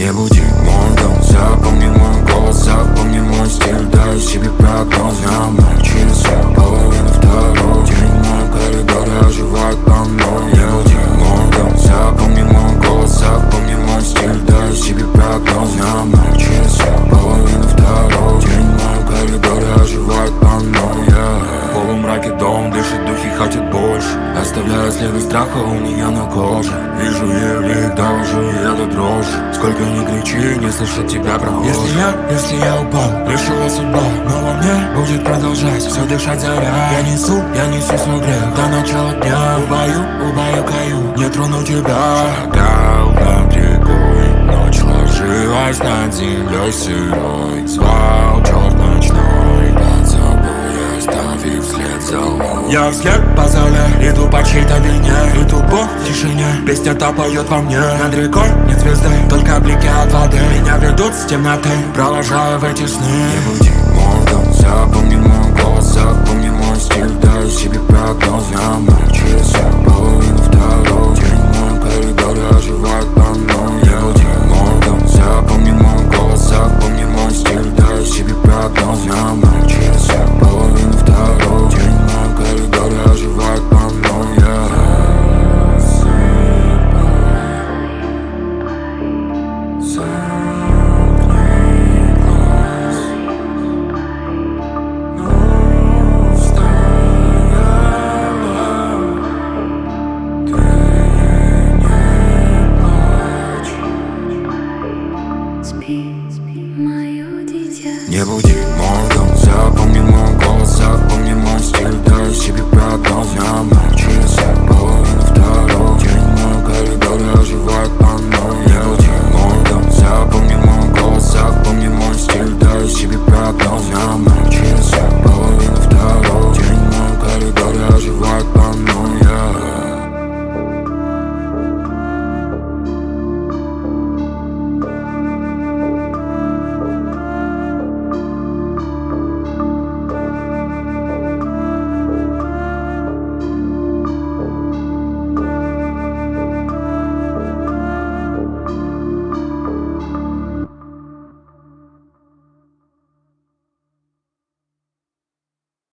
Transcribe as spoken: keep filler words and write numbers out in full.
Не буди мой дом, запомни мой голос, запомни мой стиль. Дай себе прогноз, я мои часы, половина второй. День мой коридор оживает по мной. Не буди мой дом, запомни мой голос, запомни мой стиль. Дай себе прогноз, я мои часы, половина второй. День мой коридор оживает по мной. В полумраке дом дышит, духи хотят больше, оставляя следы страха у нее на коже. Вижу ее лик, довожу ее до дрожи. Сколько ни кричи, не слышит тебя прохожий. Если я, если я упал, решила судьба, но во мне будет продолжать все дышать заря. Я несу, я несу свой грех до начала дня. Убаю, убаюкаю, не трону тебя. Шагал на берегу, ночь ложилась над землей сырой. Звал черт ночной, под собой оставив след за мной. Я вслед по зале, иду по чьей-то вине. Иду Бог в тишине, песня-то поет во мне. Над рекой нет звезды, только блики от воды. Меня ведут с темноты, провожая в эти сны. Не буди мой дом, запомни мой голос, запомни мой стиль. Дай себе прогноз, я